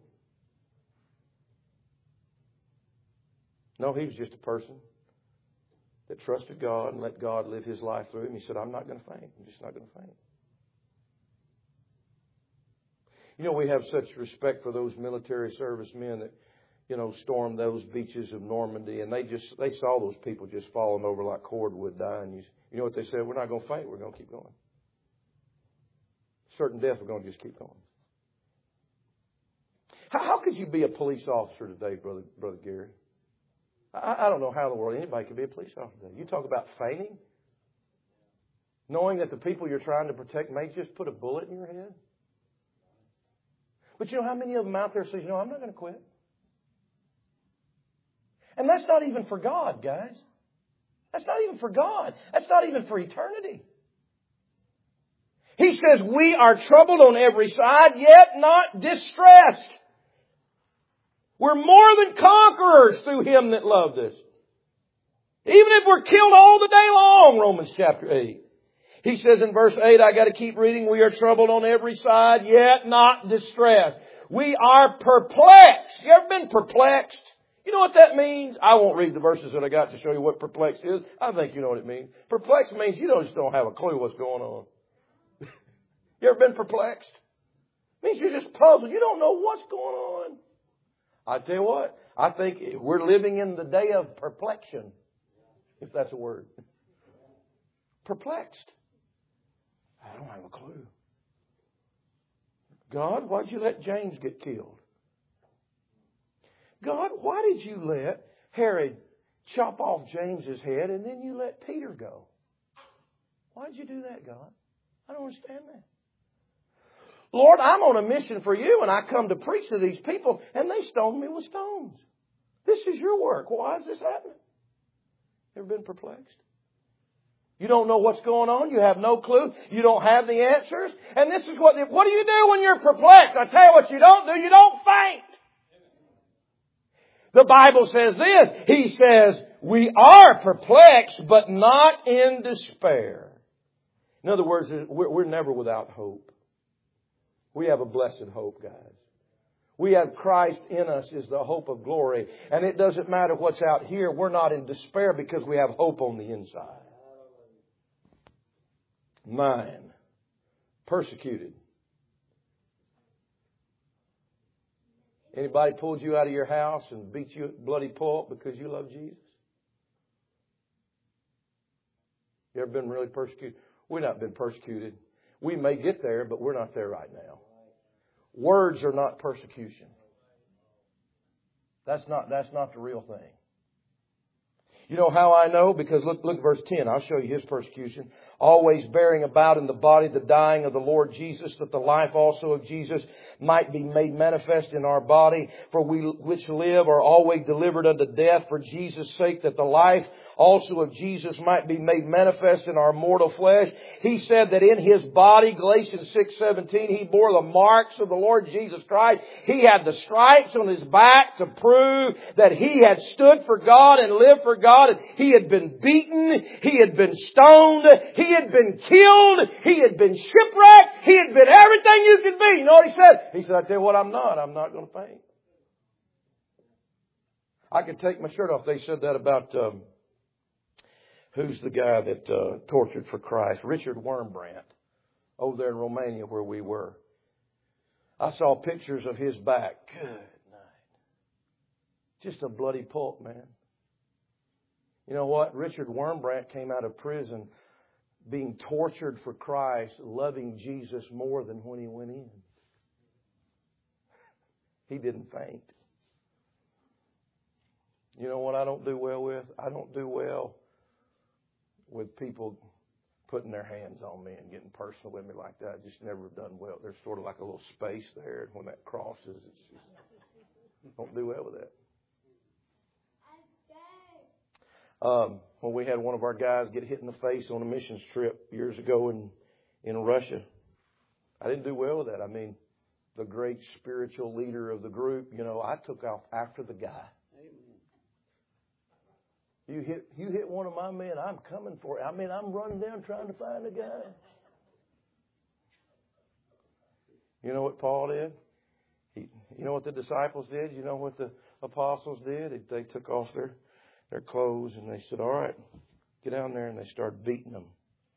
No, he was just a person that trusted God and let God live His life through him. He said, I'm not going to faint. I'm just not going to faint. You know, we have such respect for those military servicemen that, you know, stormed those beaches of Normandy, and they just, they saw those people just falling over like cordwood dying. You, you know what they said? We're not going to faint. We're going to keep going. Certain death, we're going to just keep going. How, how could you be a police officer today, Brother, Brother Gary? I, I don't know how in the world anybody could be a police officer today. You talk about fainting? Knowing that the people you're trying to protect may just put a bullet in your head? But you know how many of them out there say, you know, I'm not going to quit. And that's not even for God, guys. That's not even for God. That's not even for eternity. He says, we are troubled on every side, yet not distressed. We're more than conquerors through Him that loved us. Even if we're killed all the day long, Romans chapter eight. He says in verse eight, I got to keep reading, we are troubled on every side, yet not distressed. We are perplexed. You ever been perplexed? You know what that means? I won't read the verses that I got to show you what perplexed is. I think you know what it means. Perplexed means you don't just don't have a clue what's going on. You ever been perplexed? It means you're just puzzled. You don't know what's going on. I tell you what, I think we're living in the day of perplexion, if that's a word. Perplexed. I don't have a clue. God, why'd you let James get killed? God, why did you let Herod chop off James's head and then you let Peter go? Why'd you do that, God? I don't understand that. Lord, I'm on a mission for you and I come to preach to these people and they stone me with stones. This is your work. Why is this happening? Ever been perplexed? You don't know what's going on. You have no clue. You don't have the answers. And this is what, what do you do when you're perplexed? I tell you what you don't do. You don't faint. The Bible says this. He says, we are perplexed, but not in despair. In other words, we're never without hope. We have a blessed hope, guys. We have Christ in us is the hope of glory. And it doesn't matter what's out here. We're not in despair because we have hope on the inside. Nine. Persecuted. Anybody pulled you out of your house and beat you at bloody pulp because you love Jesus? You ever been really persecuted? We've not been persecuted. We may get there, but we're not there right now. Words are not persecution. That's not, that's not the real thing. You know how I know? Because look, look at verse ten. I'll show you his persecution. Always bearing about in the body the dying of the Lord Jesus, that the life also of Jesus might be made manifest in our body. For we which live are always delivered unto death for Jesus' sake, that the life also of Jesus might be made manifest in our mortal flesh. He said that in His body, Galatians six seventeen, He bore the marks of the Lord Jesus Christ. He had the stripes on His back to prove that He had stood for God and lived for God. God. He had been beaten. He had been stoned. He had been killed. He had been shipwrecked. He had been everything you could be. You know what he said? He said, I tell you what I'm not. I'm not going to faint. I could take my shirt off. They said that about, um, who's the guy that uh, tortured for Christ? Richard Wurmbrand, over there in Romania where we were. I saw pictures of his back. Good night. Just a bloody pulp, man. You know what? Richard Wurmbrand came out of prison being tortured for Christ, loving Jesus more than when he went in. He didn't faint. You know what I don't do well with? I don't do well with people putting their hands on me and getting personal with me like that. I just never done well. There's sort of like a little space there, and when that crosses, it's just, don't do well with that. Um, when we had one of our guys get hit in the face on a missions trip years ago in in Russia, I didn't do well with that. I mean, the great spiritual leader of the group, you know, I took off after the guy. You hit you hit one of my men, I'm coming for it. I mean, I'm running down trying to find the guy. You know what Paul did? He, you know what the disciples did? You know what the apostles did? They took off their, their clothes and they said, all right, get down there, and they started beating them.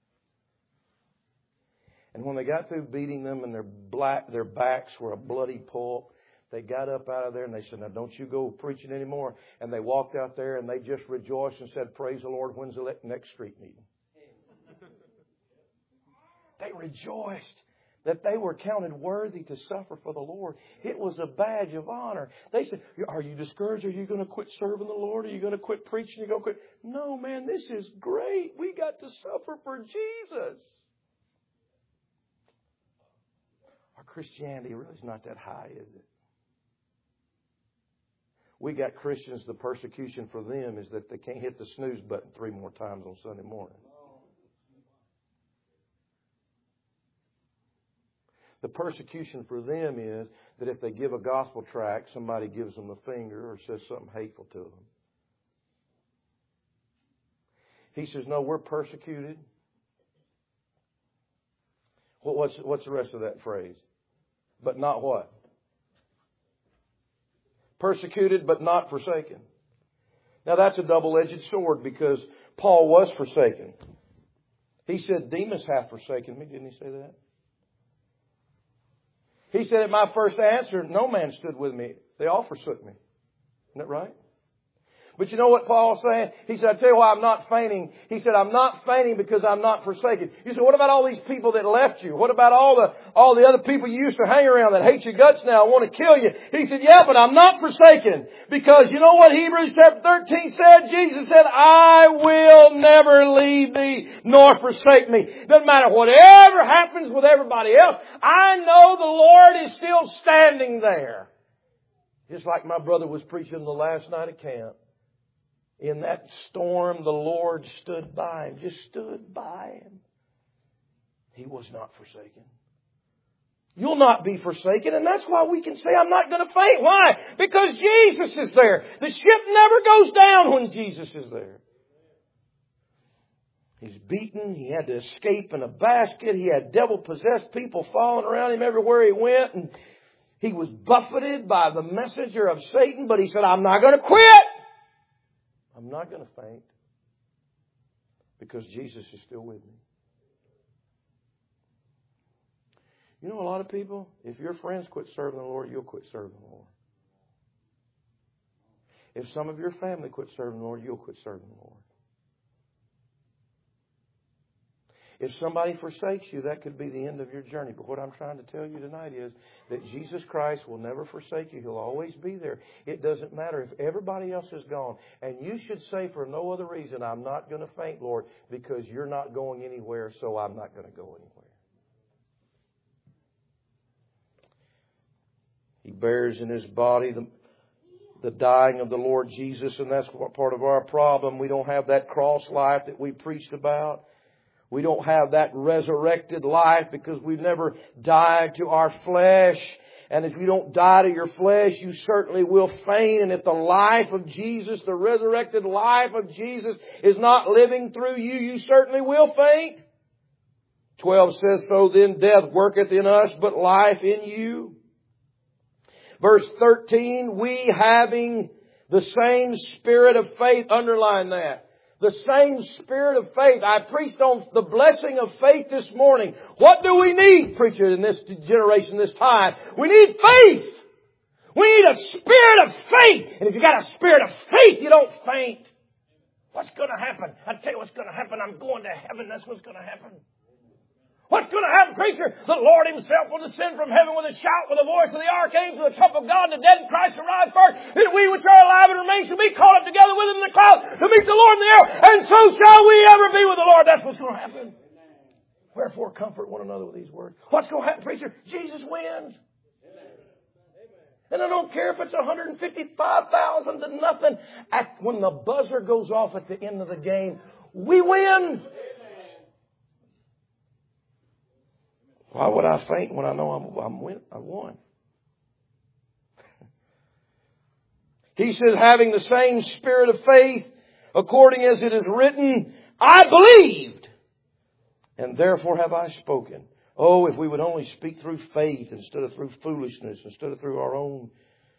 And when they got through beating them and their black their backs were a bloody pulp, they got up out of there and they said, now don't you go preaching anymore. And they walked out there and they just rejoiced and said, praise the Lord, when's the next street meeting? They rejoiced that they were counted worthy to suffer for the Lord. It was a badge of honor. They said, are you discouraged? Are you going to quit serving the Lord? Are you going to quit preaching? Are you going to quit? No, man, this is great. We got to suffer for Jesus. Our Christianity really is not that high, is it? We got Christians, the persecution for them is that they can't hit the snooze button three more times on Sunday morning. The persecution for them is that if they give a gospel tract, somebody gives them the finger or says something hateful to them. He says, no, we're persecuted. Well, what's, what's the rest of that phrase? But not what? Persecuted but not forsaken. Now that's a double-edged sword because Paul was forsaken. He said, Demas hath forsaken me. Didn't he say that? He said, at my first answer, no man stood with me. They all forsook me. Isn't that right? But you know what Paul's saying? He said, I tell you why I'm not fainting. He said, I'm not fainting because I'm not forsaken. You said, what about all these people that left you? What about all the all the other people you used to hang around that hate your guts now and want to kill you? He said, yeah, but I'm not forsaken. Because you know what Hebrews chapter thirteen said? Jesus said, I will never leave thee nor forsake me. Doesn't matter whatever happens with everybody else. I know the Lord is still standing there. Just like my brother was preaching the last night at camp. In that storm, the Lord stood by him. Just stood by him. He was not forsaken. You'll not be forsaken. And that's why we can say, I'm not going to faint. Why? Because Jesus is there. The ship never goes down when Jesus is there. He's beaten. He had to escape in a basket. He had devil-possessed people following around him everywhere he went. And he was buffeted by the messenger of Satan. But he said, I'm not going to quit. I'm not going to faint because Jesus is still with me. You know, a lot of people, if your friends quit serving the Lord, you'll quit serving the Lord. If some of your family quit serving the Lord, you'll quit serving the Lord. If somebody forsakes you, that could be the end of your journey. But what I'm trying to tell you tonight is that Jesus Christ will never forsake you. He'll always be there. It doesn't matter if everybody else is gone. And you should say for no other reason, I'm not going to faint, Lord, because you're not going anywhere, so I'm not going to go anywhere. He bears in His body the, the dying of the Lord Jesus, and that's what part of our problem. We don't have that cross life that we preached about. We don't have that resurrected life because we've never died to our flesh. And if you don't die to your flesh, you certainly will faint. And if the life of Jesus, the resurrected life of Jesus, is not living through you, you certainly will faint. twelve says, so then death worketh in us, but life in you. Verse thirteen, we having the same spirit of faith, underline that. The same spirit of faith. I preached on the blessing of faith this morning. What do we need, preacher, in this generation, this time? We need faith. We need a spirit of faith. And if you got a spirit of faith, you don't faint. What's going to happen? I tell you what's going to happen. I'm going to heaven. That's what's going to happen. What's going to happen, preacher? The Lord Himself will descend from heaven with a shout, with the voice of the archangel, with the trump of God, and the dead in Christ shall rise first. And we which are alive and remain shall be caught up together with Him in the clouds to meet the Lord in the air. And so shall we ever be with the Lord. That's what's going to happen. Wherefore comfort one another with these words. What's going to happen, preacher? Jesus wins. And I don't care if it's one hundred fifty-five thousand to nothing. At, when the buzzer goes off at the end of the game, we win. Why would I faint when I know I'm, I'm win, I won? He says, having the same spirit of faith, according as it is written, I believed, and therefore have I spoken. Oh, if we would only speak through faith instead of through foolishness, instead of through our own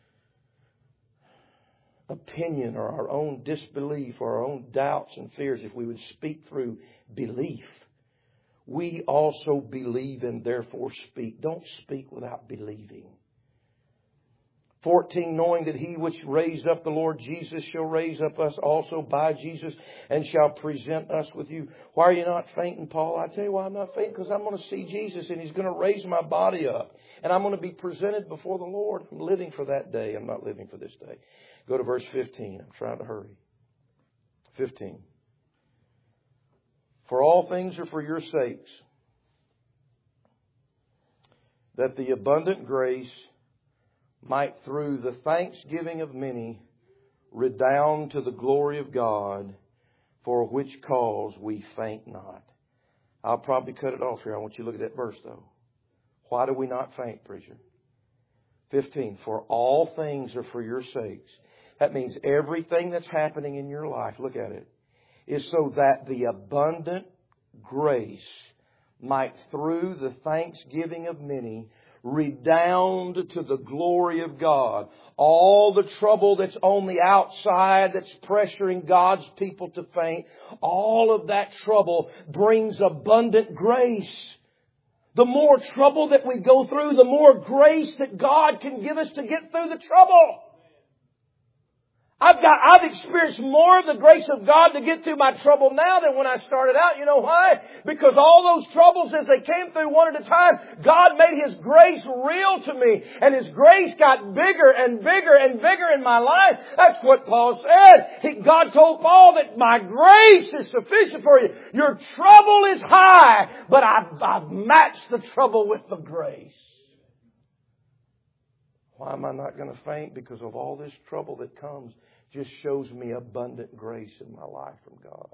opinion or our own disbelief or our own doubts and fears, if we would speak through belief. We also believe and therefore speak. Don't speak without believing. fourteen, knowing that He which raised up the Lord Jesus shall raise up us also by Jesus and shall present us with you. Why are you not fainting, Paul? I tell you why I'm not fainting. Because I'm going to see Jesus and He's going to raise my body up. And I'm going to be presented before the Lord. I'm living for that day. I'm not living for this day. Go to verse fifteen. I'm trying to hurry. fifteen. For all things are for your sakes, that the abundant grace might through the thanksgiving of many redound to the glory of God, for which cause we faint not. I'll probably cut it off here. I want you to look at that verse though. Why do we not faint, preacher? fifteen. For all things are for your sakes. That means everything that's happening in your life, look at it, is so that the abundant grace might through the thanksgiving of many redound to the glory of God. All the trouble that's on the outside that's pressuring God's people to faint, all of that trouble brings abundant grace. The more trouble that we go through, the more grace that God can give us to get through the trouble. I've got, I've experienced more of the grace of God to get through my trouble now than when I started out. You know why? Because all those troubles as they came through one at a time, God made His grace real to me. And His grace got bigger and bigger and bigger in my life. That's what Paul said. He, God told Paul that my grace is sufficient for you. Your trouble is high, but I've, I've matched the trouble with the grace. Why am I not going to faint? Because of all this trouble that comes just shows me abundant grace in my life from God.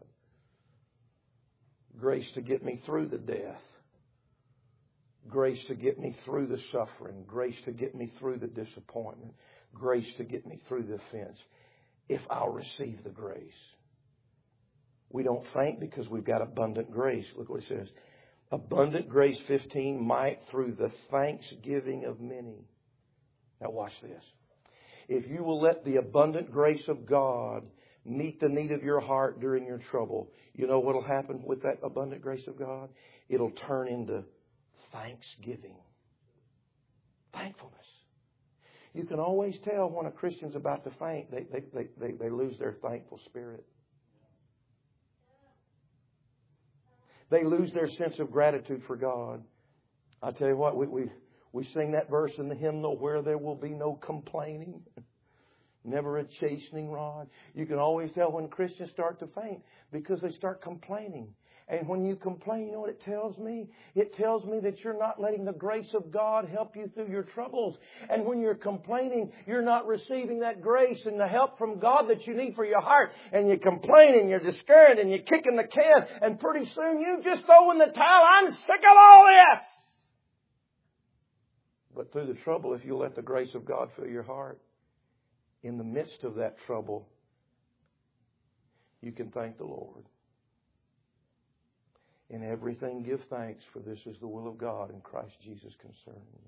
Grace to get me through the death. Grace to get me through the suffering. Grace to get me through the disappointment. Grace to get me through the offense. If I'll receive the grace. We don't faint because we've got abundant grace. Look what it says. Abundant grace, fifteen, might through the thanksgiving of many. Now watch this. If you will let the abundant grace of God meet the need of your heart during your trouble, you know what will happen with that abundant grace of God? It'll turn into thanksgiving. Thankfulness. You can always tell when a Christian's about to faint, they, they, they, they, they lose their thankful spirit. They lose their sense of gratitude for God. I tell you what, we... we We sing that verse in the hymnal, where there will be no complaining, never a chastening rod. You can always tell when Christians start to faint because they start complaining. And when you complain, you know what it tells me? It tells me that you're not letting the grace of God help you through your troubles. And when you're complaining, you're not receiving that grace and the help from God that you need for your heart. And you complain and you're discouraged and you're kicking the can. And pretty soon you just throw in the towel. I'm sick of all this. But through the trouble, if you let the grace of God fill your heart, in the midst of that trouble, you can thank the Lord. In everything give thanks, for this is the will of God in Christ Jesus concerning you.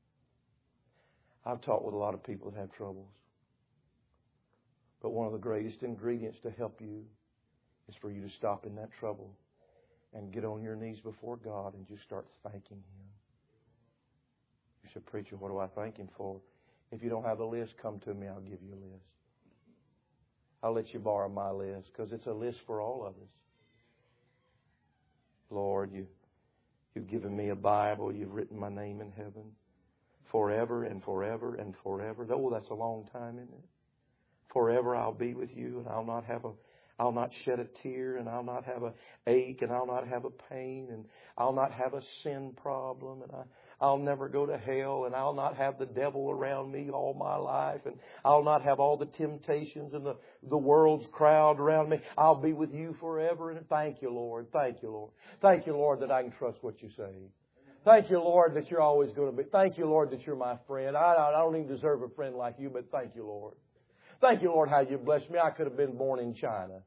I've talked with a lot of people that have troubles. But one of the greatest ingredients to help you is for you to stop in that trouble and get on your knees before God and just start thanking Him. You say, preacher, what do I thank Him for? If you don't have a list, come to me. I'll give you a list. I'll let you borrow my list because it's a list for all of us. Lord, you, you've given me a Bible. You've written my name in heaven forever and forever and forever. Oh, that's a long time, isn't it? Forever I'll be with you, and I'll not have a I'll not shed a tear, and I'll not have a ache, and I'll not have a pain, and I'll not have a sin problem, and I, I'll never go to hell, and I'll not have the devil around me all my life, and I'll not have all the temptations and the, the world's crowd around me. I'll be with you forever, and thank you, Lord. Thank you, Lord. Thank you, Lord, that I can trust what you say. Thank you, Lord, that you're always going to be. Thank you, Lord, that you're my friend. I, I don't even deserve a friend like you, but thank you, Lord. Thank you, Lord, how you blessed me. I could have been born in China.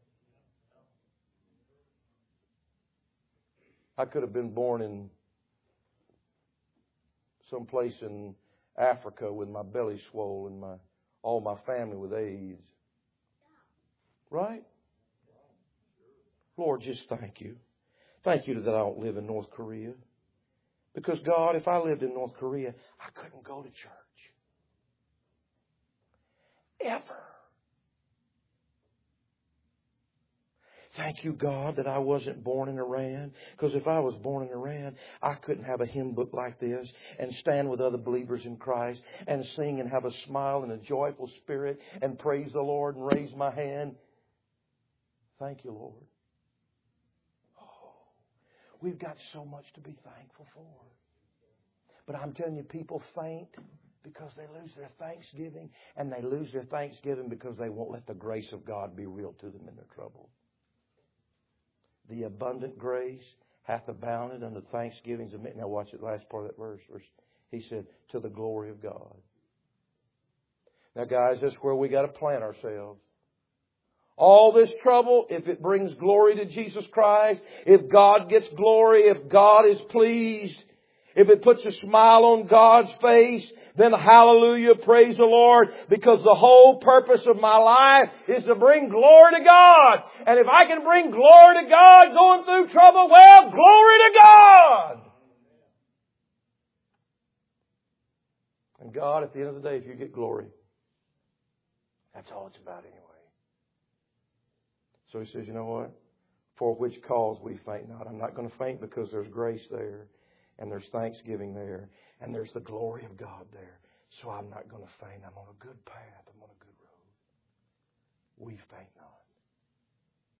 I could have been born in some place in Africa with my belly swollen and my all my family with AIDS. Right? Lord, just thank you. Thank you that I don't live in North Korea. Because, God, if I lived in North Korea, I couldn't go to church. Ever. Thank you, God, that I wasn't born in Iran. Because if I was born in Iran, I couldn't have a hymn book like this and stand with other believers in Christ and sing and have a smile and a joyful spirit and praise the Lord and raise my hand. Thank you, Lord. Oh, we've got so much to be thankful for. But I'm telling you, people faint because they lose their thanksgiving, and they lose their thanksgiving because they won't let the grace of God be real to them in their trouble. The abundant grace hath abounded unto thanksgivings of men. Now watch the last part of that verse. He said, to the glory of God. Now guys, that's where we got to plant ourselves. All this trouble, if it brings glory to Jesus Christ, if God gets glory, if God is pleased, if it puts a smile on God's face, then hallelujah, praise the Lord, because the whole purpose of my life is to bring glory to God. And if I can bring glory to God going through trouble, well, glory to God. And God, at the end of the day, if you get glory, that's all it's about anyway. So He says, you know what? For which cause we faint not. I'm not going to faint because there's grace there. And there's thanksgiving there. And there's the glory of God there. So I'm not going to faint. I'm on a good path. I'm on a good road. We faint not.